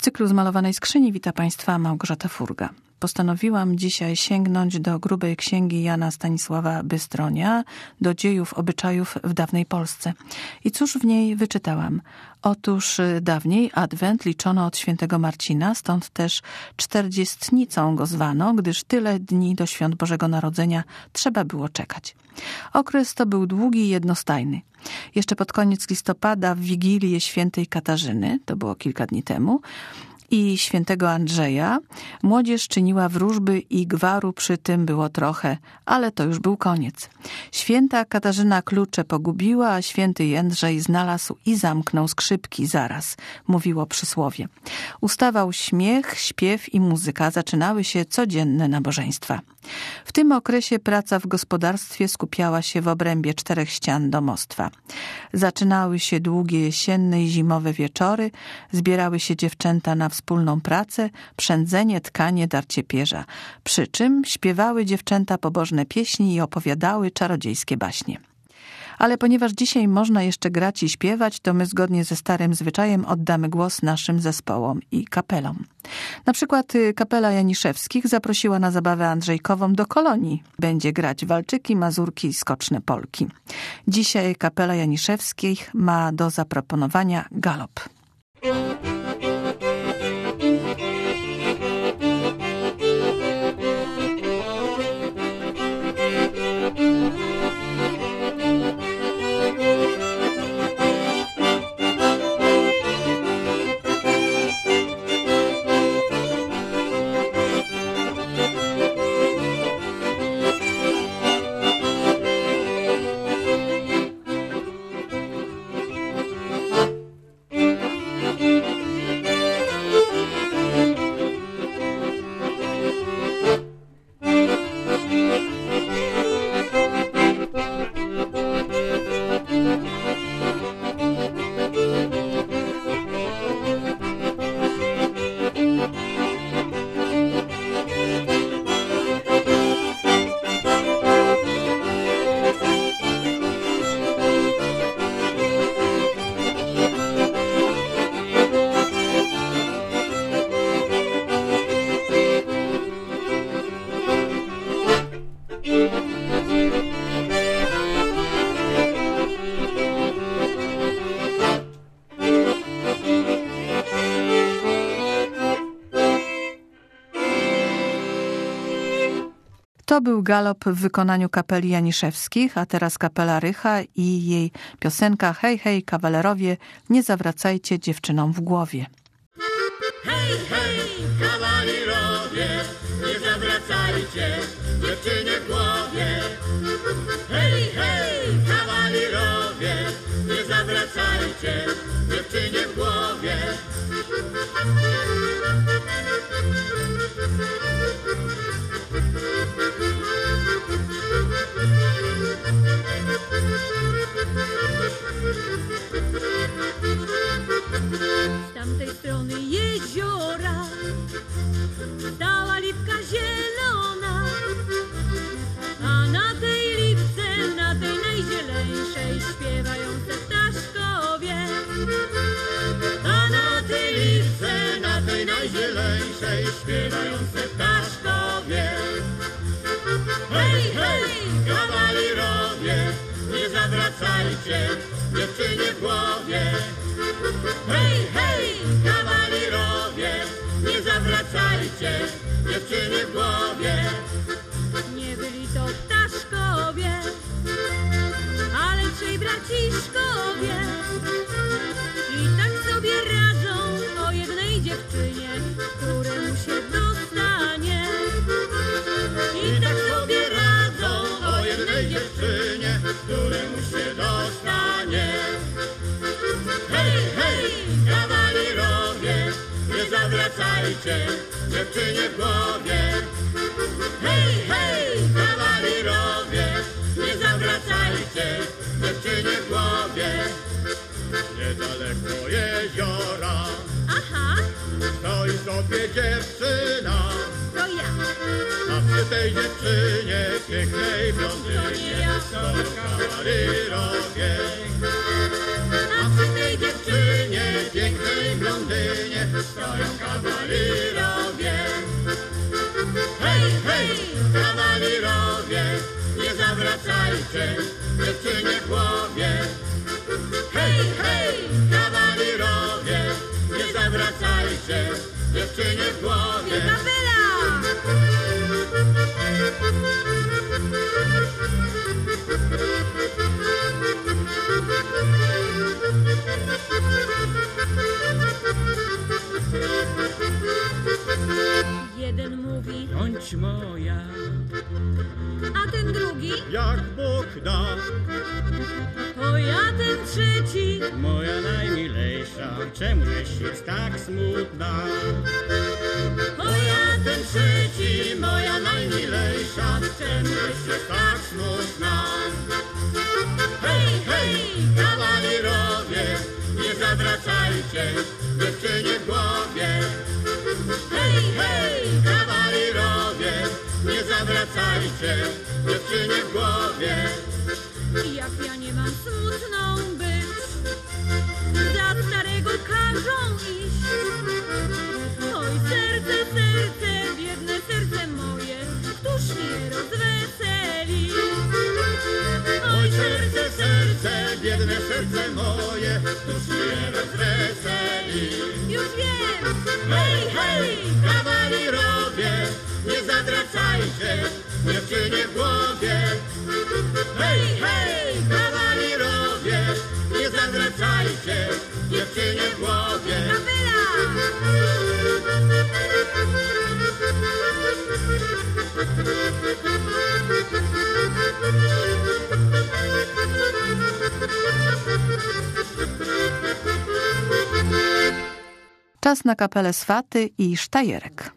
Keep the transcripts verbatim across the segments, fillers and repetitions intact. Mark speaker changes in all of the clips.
Speaker 1: cyklu Zmalowanej Skrzyni wita Państwa Małgorzata Furga. Postanowiłam dzisiaj sięgnąć do grubej księgi Jana Stanisława Bystronia, do dziejów, obyczajów w dawnej Polsce. I cóż w niej wyczytałam? Otóż dawniej adwent liczono od świętego Marcina, stąd też czterdziestnicą go zwano, gdyż tyle dni do świąt Bożego Narodzenia trzeba było czekać. Okres to był długi i jednostajny. Jeszcze pod koniec listopada w Wigilię świętej Katarzyny, to było kilka dni temu, i świętego Andrzeja młodzież czyniła wróżby i gwaru przy tym było trochę, ale to już był koniec. Święta Katarzyna klucze pogubiła, a święty Jędrzej znalazł i zamknął skrzypki zaraz, mówiło przysłowie. Ustawał śmiech, śpiew i muzyka, zaczynały się codzienne nabożeństwa. W tym okresie praca w gospodarstwie skupiała się w obrębie czterech ścian domostwa. Zaczynały się długie jesienne i zimowe wieczory, zbierały się dziewczęta na wspólną pracę, przędzenie, tkanie, darcie pierza. Przy czym śpiewały dziewczęta pobożne pieśni i opowiadały czarodziejskie baśnie. Ale ponieważ dzisiaj można jeszcze grać i śpiewać, to my zgodnie ze starym zwyczajem oddamy głos naszym zespołom i kapelom. Na przykład kapela Janiszewskich zaprosiła na zabawę Andrzejkową do Kolonii. Będzie grać walczyki, mazurki i skoczne polki. Dzisiaj kapela Janiszewskich ma do zaproponowania galop. To był galop w wykonaniu kapeli Janiszewskich, a teraz kapela Rycha i jej piosenka Hej, hej, kawalerowie, nie zawracajcie dziewczynom w głowie.
Speaker 2: Hej, hej, kawalerowie, nie zawracajcie dziewczynie w głowie. Hej, hej, kawalerowie, nie zawracajcie dziewczynie w głowie.
Speaker 3: Z tamtej strony jeziora stała lipka zielona, a na tej lipce, na tej najzieleńszej śpiewające ptaszkowie.
Speaker 2: A na tej lipce, na tej najzieleńszej śpiewające ptaszkowie. Hej, hej, kawalerowie, nie zawracajcie dziewczynie w głowie. Hej, hej, kawalerowie, nie zawracajcie dziewczynie w głowie.
Speaker 3: Nie byli to ptaszkowie, ale trzej braciszkowie. I tak sobie radzą o jednej dziewczynie, któremu się dostanie.
Speaker 2: I tak sobie radzą o jednej dziewczynie, któremu się dostanie. Hej, hej, kawalerowie, nie zawracajcie dziewczynie w głowie. Hej, hej, kawalerowie, nie zawracajcie dziewczynie w głowie. Niedaleko jeziora,
Speaker 3: Aha,
Speaker 2: stoi sobie dziewczyna,
Speaker 3: to ja.
Speaker 2: a przy tej dziewczynie pięknej blondynie są kawalerowie.
Speaker 3: A przy tej dziewczynie
Speaker 2: pięknej blondynie stoją kawalerowie. Hej, hej, kawalerowie, nie zawracajcie dziewczynie w głowie. Hej, hej, kawalerowie, nie zawracajcie dziewczynie w głowie.
Speaker 3: Kapela! Jeden mówi,
Speaker 4: Bądź moja,
Speaker 3: a ten drugi,
Speaker 2: Jak Bóg da,
Speaker 3: to ja ten trzeci.
Speaker 4: moja najmilejsza, czemuś jest tak smutna?
Speaker 3: To ja ten trzeci,
Speaker 2: moja najmilejsza, czemuś jest tak smutna. Hej, hej, kawalerowie, nie zawracajcie dziewczynie w głowie. Hej, hej, kawalerowie, nie zawracajcie dziewczynie w głowie.
Speaker 3: Jak ja nie mam smutną być, za starego każą iść. Oj, serce, serce, biedne serce moje, któż mnie rozweseli?
Speaker 2: Oj, serce, serce, biedne serce moje, któż mnie rozweseli.
Speaker 3: Już wiem!
Speaker 2: Hej, hej, kawalerowie, nie zawracajcie dziewczynie w głowie. Hej, hej, kawalerowie, nie zawracajcie dziewczynie w głowie.
Speaker 3: Kapela!
Speaker 1: Czas na kapelę Swaty i Sztajerek.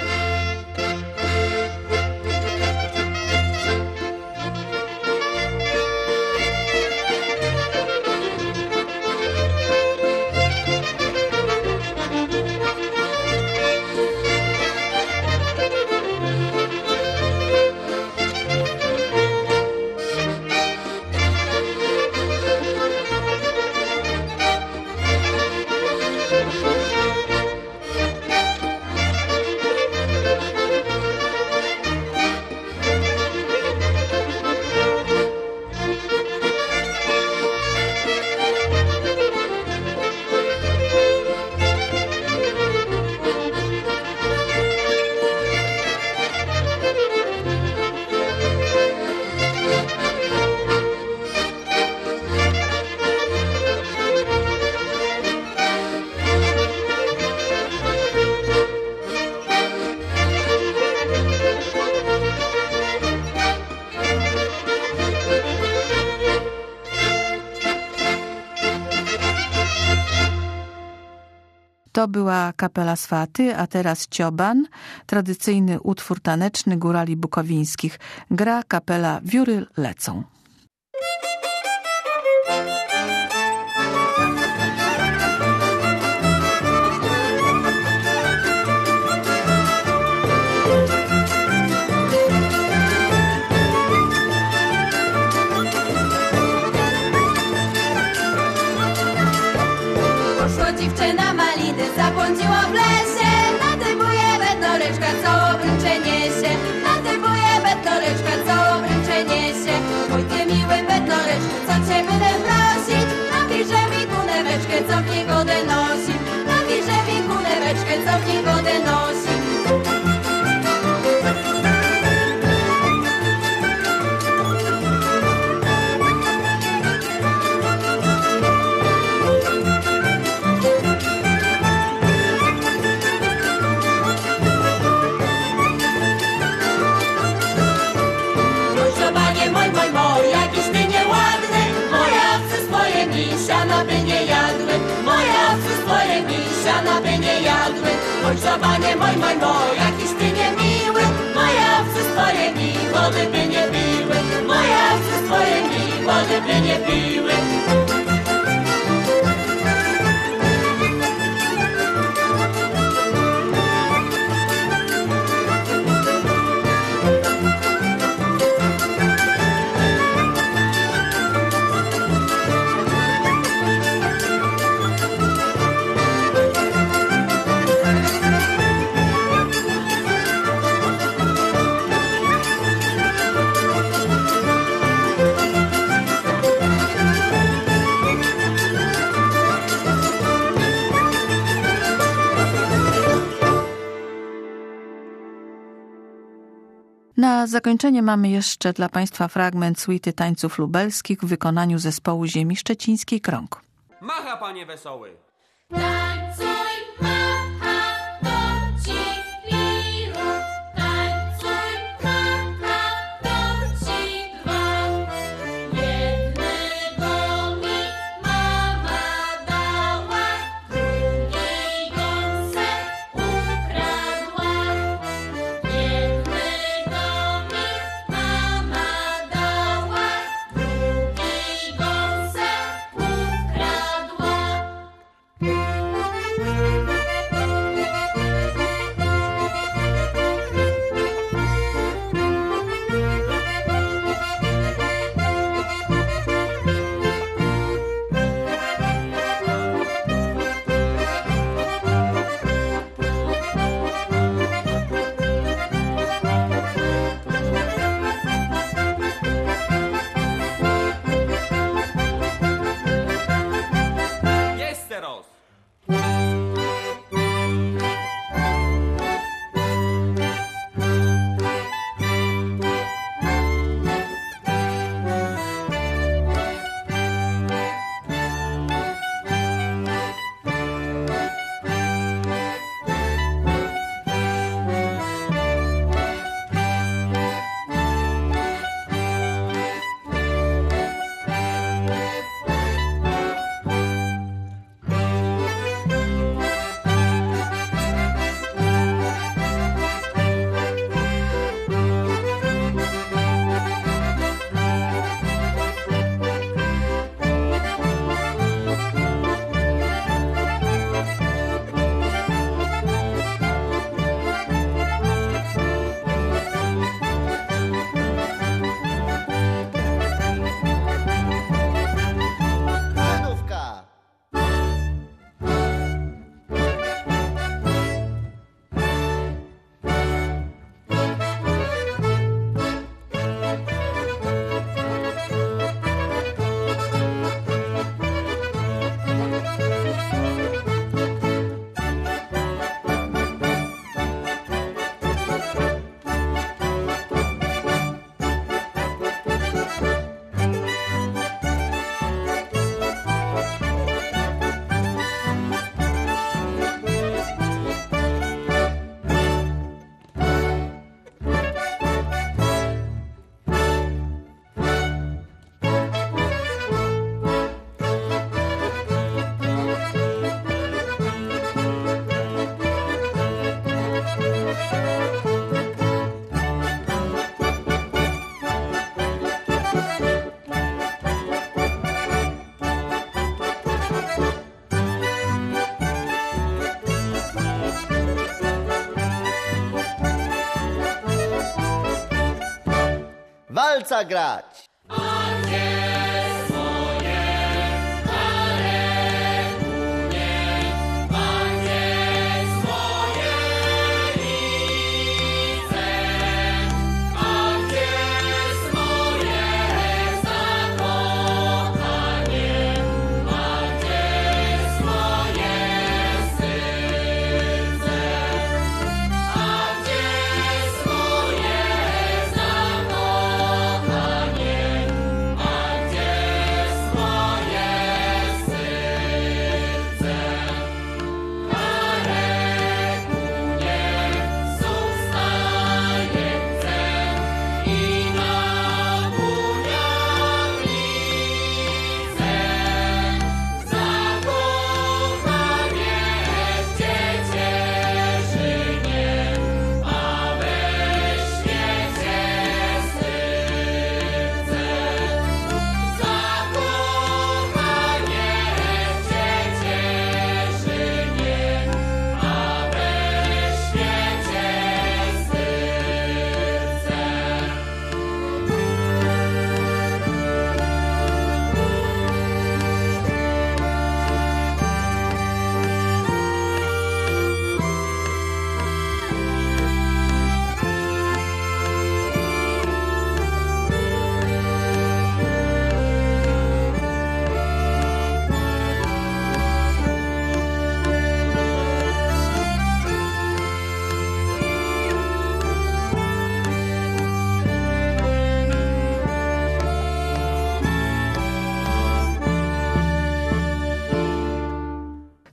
Speaker 1: To była kapela Swaty, a teraz Cioban, tradycyjny utwór taneczny górali bukowińskich. Gra kapela Wióry lecą.
Speaker 5: Dziewczyna maliny zabłądziła w lesie, na tej buje bednoreczka, co obręcze niesie. Na tej buje bednoreczka, co obręcze niesie. Mój ty miły bednoreczku, co cię będę prosić? Napiszę mi kuneweczkę, co w niegodę nosi. Napiszę mi kuneweczkę, co w niegodę nosi. Oj, szabanie, moj, moj, moj, jakiś ty niemiły. Moje owce swoje wody by nie piły. Moje owce swoje wody by nie piły.
Speaker 1: Na zakończenie mamy jeszcze dla Państwa fragment suity tańców lubelskich w wykonaniu zespołu Ziemi Szczecińskiej Krąg.
Speaker 6: Macha, panie wesoły!
Speaker 5: Tańcuj, macha, dowcip i ruch. Tańcuj, macha, dowcip dwa. Jednego mi mama dała, drugiej gąsę ukradła. Jednego mi mama dała, drugiej gąsę ukradła.
Speaker 6: Jest teraz!
Speaker 2: Żydówka. Walca grać.
Speaker 5: Zakochanie, a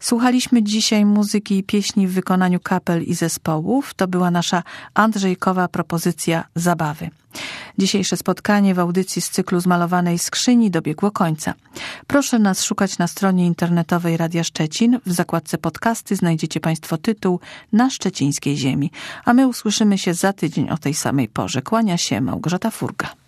Speaker 1: Słuchaliśmy dzisiaj muzyki i pieśni w wykonaniu kapel i zespołów. To była nasza Andrzejkowa propozycja zabawy. Dzisiejsze spotkanie w audycji z cyklu Zmalowanej Skrzyni dobiegło końca. Proszę nas szukać na stronie internetowej Radia Szczecin. W zakładce podcasty znajdziecie Państwo tytuł Na Szczecińskiej Ziemi. A my usłyszymy się za tydzień o tej samej porze. Kłania się Małgorzata Furga.